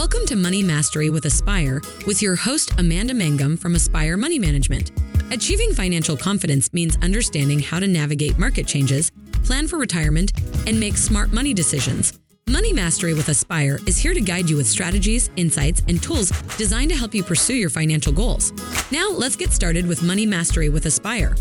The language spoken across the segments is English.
Welcome to Money Mastery with Aspire with your host, Amanda Mangum from Aspire Money Management. Achieving financial confidence means understanding how to navigate market changes, plan for retirement, and make smart money decisions. Money Mastery with Aspire is here to guide you with strategies, insights, and tools designed to help you pursue your financial goals. Now, let's get started with Money Mastery with Aspire.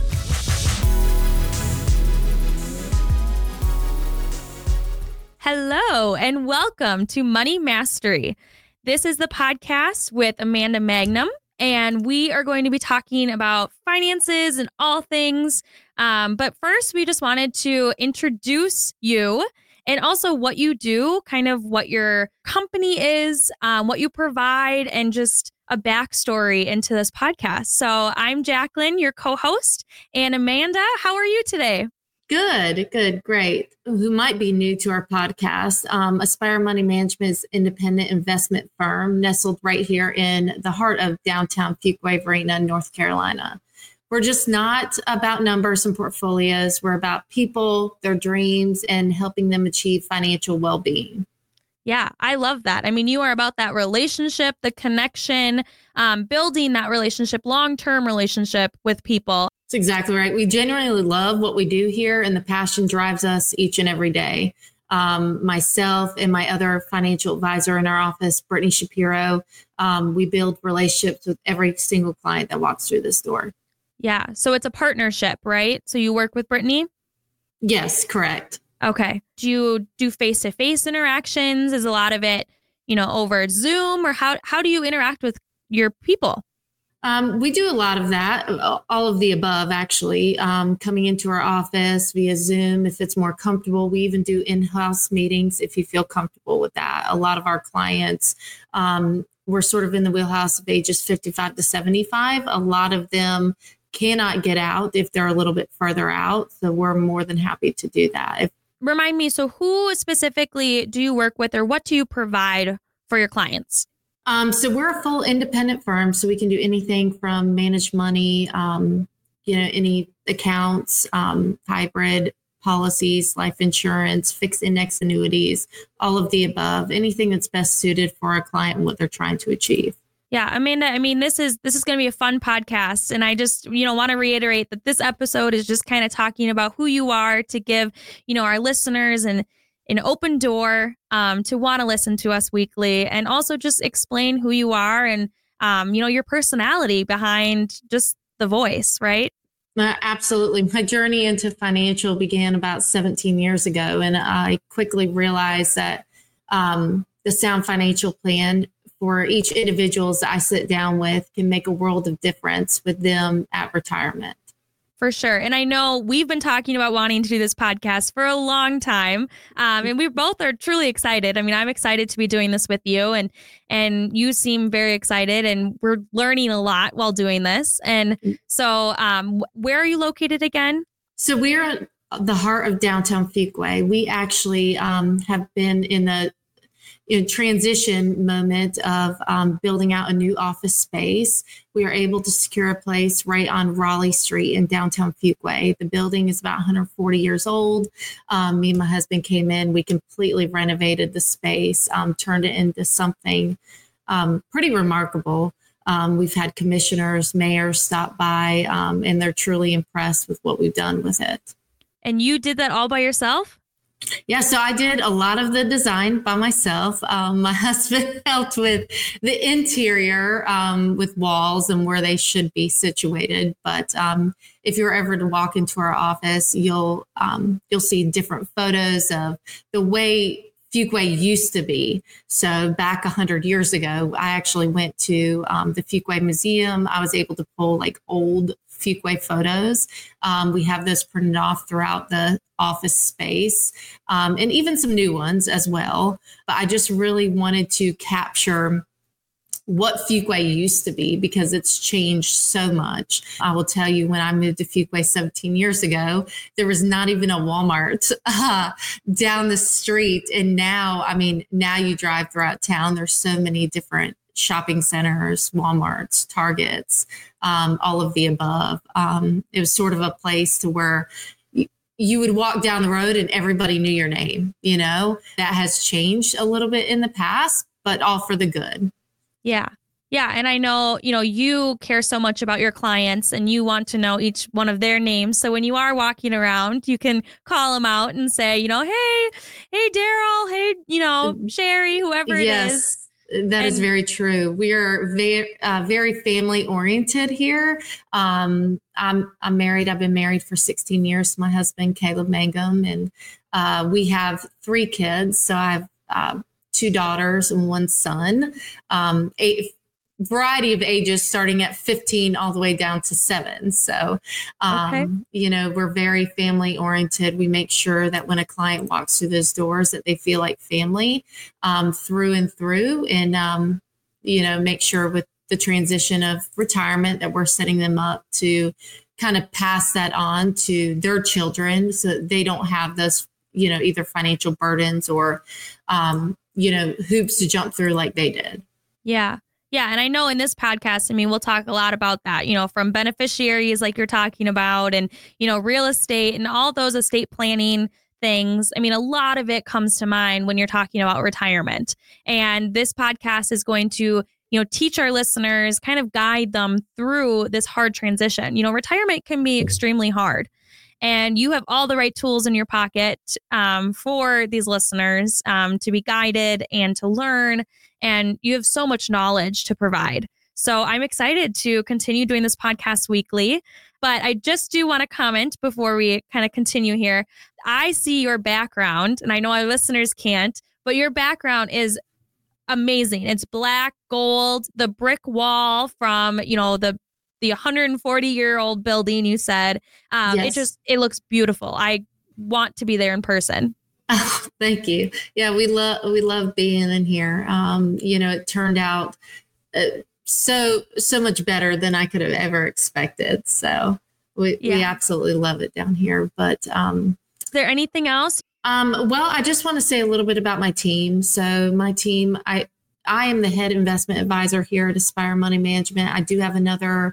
Hello, and welcome to Money Mastery. This is the podcast with Amanda Mangum, and we are going to be talking about finances and all things. But first, we just wanted to introduce you and also what you do, kind of what your company is, what you provide, and just a backstory into this podcast. So I'm Jacqueline, your co-host, and Amanda, how are you today? Good, great. Who might be new to our podcast, Aspire Money Management is an independent investment firm nestled right here in the heart of downtown Fuquay-Varina, North Carolina. We're just not about numbers and portfolios. We're about people, their dreams, and helping them achieve financial well-being. Yeah, I love that. I mean, you are about that relationship, the connection, building that relationship, long-term relationship with people. That's exactly right. We genuinely love what we do here, and the passion drives us each and every day. Myself and my other financial advisor in our office, Brittany Shapiro, we build relationships with every single client that walks through this door. Yeah. So it's a partnership, right? So you work with Brittany? Yes, correct. Okay. Do you do face-to-face interactions? Is a lot of it, over Zoom, or how do you interact with your people? We do a lot of that, all of the above, actually, coming into our office via Zoom if it's more comfortable. We even do in-house meetings if you feel comfortable with that. A lot of our clients, we're sort of in the wheelhouse of ages 55 to 75. A lot of them cannot get out if they're a little bit further out. So we're more than happy to do that. Remind me, so who specifically do you work with, or what do you provide for your clients? So we're a full independent firm, so we can do anything from manage money, any accounts, hybrid policies, life insurance, fixed index annuities, all of the above, anything that's best suited for a client and what they're trying to achieve. Yeah, Amanda, I mean, this is going to be a fun podcast. And I just, want to reiterate that this episode is just kind of talking about who you are to give, our listeners an open door to want to listen to us weekly, and also just explain who you are and, your personality behind just the voice, right? Absolutely. My journey into financial began about 17 years ago, and I quickly realized that the sound financial plan for each individual that I sit down with can make a world of difference with them at retirement. For sure. And I know we've been talking about wanting to do this podcast for a long time. And we both are truly excited. I mean, I'm excited to be doing this with you, and you seem very excited, and we're learning a lot while doing this. And so where are you located again? So we're at the heart of downtown Fuquay. We actually have been in the transition moment of building out a new office space. We are able to secure a place right on Raleigh Street in downtown Fuquay. The building is about 140 years old. Me and my husband came in. We completely renovated the space, turned it into something pretty remarkable. We've had commissioners, mayors stop by, and they're truly impressed with what we've done with it. And you did that all by yourself? Yeah, so I did a lot of the design by myself. My husband helped with the interior, with walls and where they should be situated. But if you're ever to walk into our office, you'll see different photos of the way Fuquay used to be. So back 100 years ago, I actually went to the Fuquay Museum. I was able to pull old Fuquay photos. We have those printed off throughout the office space, and even some new ones as well. But I just really wanted to capture what Fuquay used to be, because it's changed so much. I will tell you, when I moved to Fuquay 17 years ago, there was not even a Walmart down the street. And now you drive throughout town, there's so many different shopping centers, Walmarts, Targets, all of the above. It was sort of a place to where you would walk down the road and everybody knew your name. That has changed a little bit in the past, but all for the good. Yeah. Yeah. And I know, you care so much about your clients and you want to know each one of their names. So when you are walking around, you can call them out and say, hey, Daryl, hey, Sherry, whoever it is. Yes, that is very true. We are very family oriented here. I'm married. I've been married for 16 years to my husband, Caleb Mangum, and we have 3 kids. So I have 2 daughters and 1 son, a variety of ages starting at 15 all the way down to 7. So, we're very family oriented. We make sure that when a client walks through those doors that they feel like family through and through, and, make sure with the transition of retirement that we're setting them up to kind of pass that on to their children so that they don't have those, either financial burdens or, hoops to jump through like they did. Yeah. Yeah. And I know in this podcast, we'll talk a lot about that, from beneficiaries like you're talking about and, real estate and all those estate planning things. A lot of it comes to mind when you're talking about retirement. And this podcast is going to, teach our listeners, kind of guide them through this hard transition. Retirement can be extremely hard. And you have all the right tools in your pocket for these listeners to be guided and to learn. And you have so much knowledge to provide. So I'm excited to continue doing this podcast weekly. But I just do want to comment before we kind of continue here. I see your background, and I know our listeners can't, but your background is amazing. It's black, gold, the brick wall from, the 140-year-old building you said. Yes. It looks beautiful. I want to be there in person. Oh, thank you. Yeah, we love being in here. It turned out so much better than I could have ever expected. So we absolutely love it down here. But is there anything else? Well, I just want to say a little bit about my team. So my team, I am the head investment advisor here at Aspire Money Management. I do have another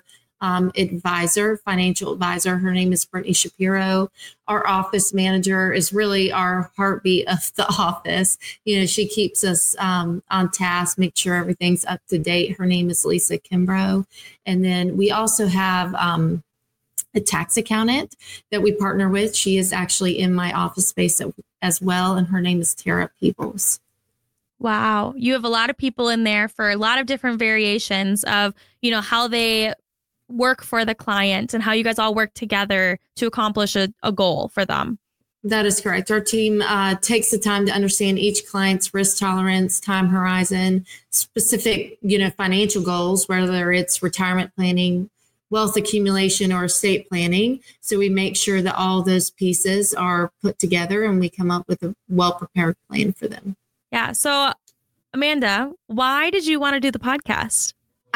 financial advisor. Her name is Brittany Shapiro. Our office manager is really our heartbeat of the office. She keeps us on task, make sure everything's up to date. Her name is Lisa Kimbrough. And then we also have a tax accountant that we partner with. She is actually in my office space as well. And her name is Tara Peebles. Wow. You have a lot of people in there for a lot of different variations of, how they work for the client and how you guys all work together to accomplish a goal for them. That is correct. Our team takes the time to understand each client's risk tolerance, time horizon, specific, financial goals, whether it's retirement planning, wealth accumulation, or estate planning. So we make sure that all those pieces are put together and we come up with a well-prepared plan for them. Yeah. So Amanda, why did you want to do the podcast?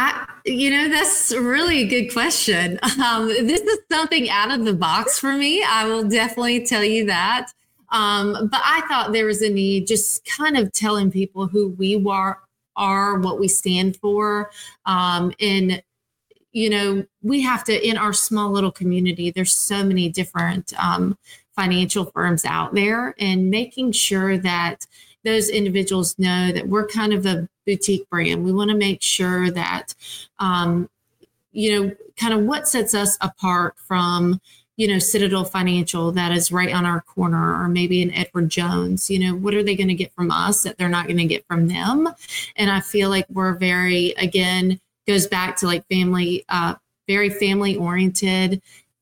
That's really a good question. This is something out of the box for me. I will definitely tell you that. But I thought there was a need just kind of telling people who we are, what we stand for. And, we have to, in our small little community, there's so many different financial firms out there, and making sure that those individuals know that we're kind of a boutique brand. We want to make sure that, kind of what sets us apart from, Citadel Financial that is right on our corner, or maybe an Edward Jones. What are they going to get from us that they're not going to get from them? And I feel like we're again, goes back to like family, very family oriented.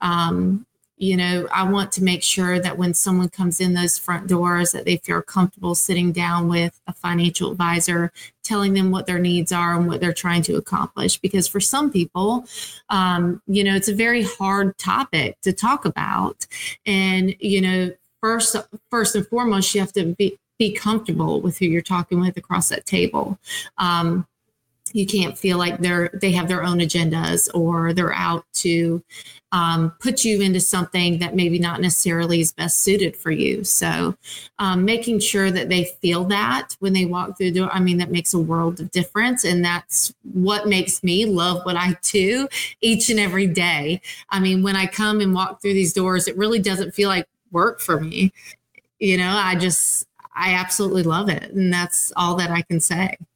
I want to make sure that when someone comes in those front doors, that they feel comfortable sitting down with a financial advisor, telling them what their needs are and what they're trying to accomplish. Because for some people, it's a very hard topic to talk about. And, first and foremost, you have to be comfortable with who you're talking with across that table. You can't feel like they have their own agendas, or they're out to put you into something that maybe not necessarily is best suited for you. So making sure that they feel that when they walk through the door, that makes a world of difference. And that's what makes me love what I do each and every day. When I come and walk through these doors, it really doesn't feel like work for me. I absolutely love it. And that's all that I can say.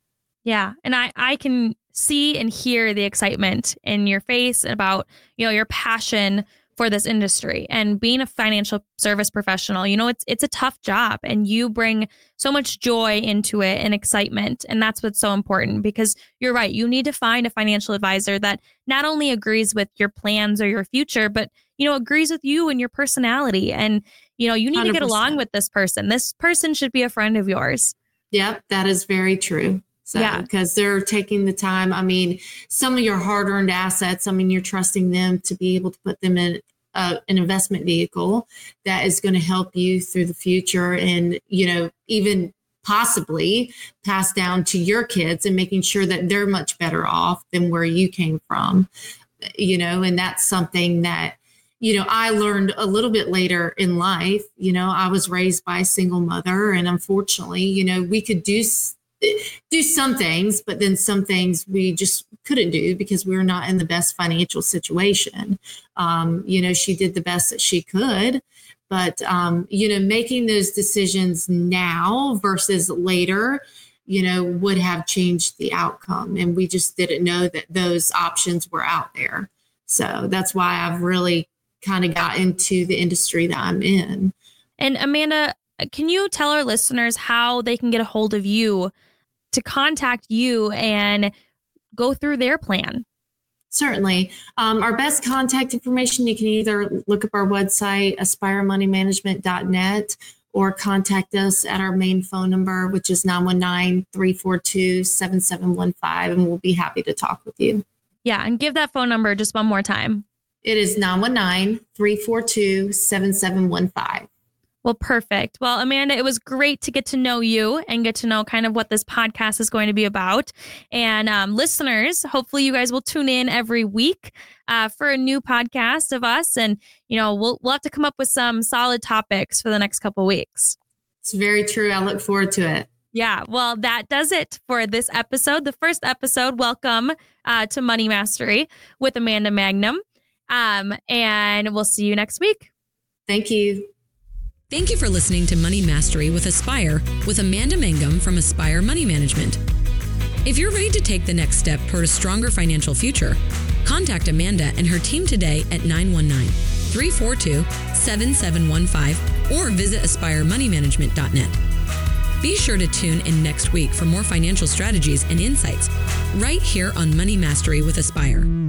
Yeah. And I can see and hear the excitement in your face about, your passion for this industry and being a financial service professional. It's a tough job, and you bring so much joy into it and excitement. And that's what's so important, because you're right. You need to find a financial advisor that not only agrees with your plans or your future, but, agrees with you and your personality. And, you need 100%. To get along with this person. This person should be a friend of yours. Yep, that is very true. So, yeah, because they're taking the time. I mean, some of your hard-earned assets, you're trusting them to be able to put them in an investment vehicle that is going to help you through the future, and, even possibly pass down to your kids, and making sure that they're much better off than where you came from, and that's something that, I learned a little bit later in life. I was raised by a single mother, and unfortunately, we could do some things, but then some things we just couldn't do because we were not in the best financial situation. She did the best that she could, but, making those decisions now versus later, would have changed the outcome. And we just didn't know that those options were out there. So that's why I've really kind of got into the industry that I'm in. And Amanda, can you tell our listeners how they can get a hold of you to contact you and go through their plan? Certainly. Our best contact information, you can either look up our website, aspiremoneymanagement.net, or contact us at our main phone number, which is 919-342-7715, and we'll be happy to talk with you. Yeah, and give that phone number just one more time. It is 919-342-7715. Well, perfect. Well, Amanda, it was great to get to know you and get to know kind of what this podcast is going to be about. And listeners, hopefully you guys will tune in every week for a new podcast of us. And, we'll have to come up with some solid topics for the next couple of weeks. It's very true. I look forward to it. Yeah, well, that does it for this episode. The first episode. Welcome to Money Mastery with Amanda Magnum. And we'll see you next week. Thank you. Thank you for listening to Money Mastery with Aspire with Amanda Mangum from Aspire Money Management. If you're ready to take the next step toward a stronger financial future, contact Amanda and her team today at 919-342-7715 or visit aspiremoneymanagement.net. Be sure to tune in next week for more financial strategies and insights right here on Money Mastery with Aspire.